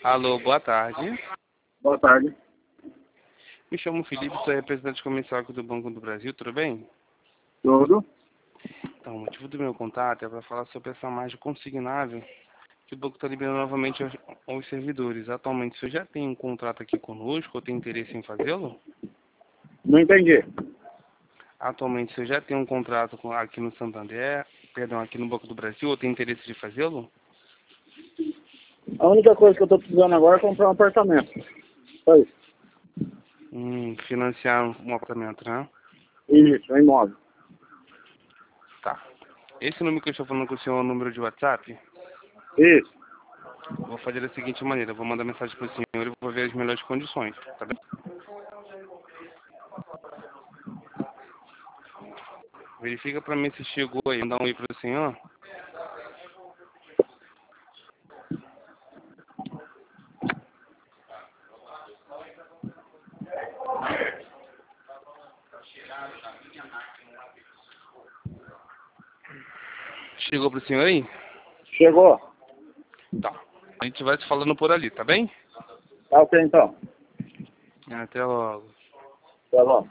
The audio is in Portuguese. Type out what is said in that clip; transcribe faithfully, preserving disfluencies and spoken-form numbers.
Alô, boa tarde. Boa tarde. Me chamo Felipe, sou representante comercial aqui do Banco do Brasil, tudo bem? Tudo? Então, o motivo do meu contato é para falar sobre essa margem consignável que o banco está liberando novamente aos, aos servidores. Atualmente, o senhor já tem um contrato aqui conosco ou tem interesse em fazê-lo? Não entendi. Atualmente, o senhor já tem um contrato com, aqui no Santander, perdão, aqui no Banco do Brasil ou tem interesse de fazê-lo? A única coisa que eu estou precisando agora é comprar um apartamento. Só isso. Hum, financiar um, um apartamento, né? Isso, é imóvel. Tá. Esse número que eu estou falando com o senhor é o número de WhatsApp? Isso. Vou fazer da seguinte maneira, eu vou mandar mensagem para o senhor e vou ver as melhores condições, tá bem? Verifica para mim se chegou aí, dá um oi para o senhor. Chegou para o senhor aí? Chegou? Tá. A gente vai se falando por ali, tá bem? Tá ok então. Até logo. Tá bom.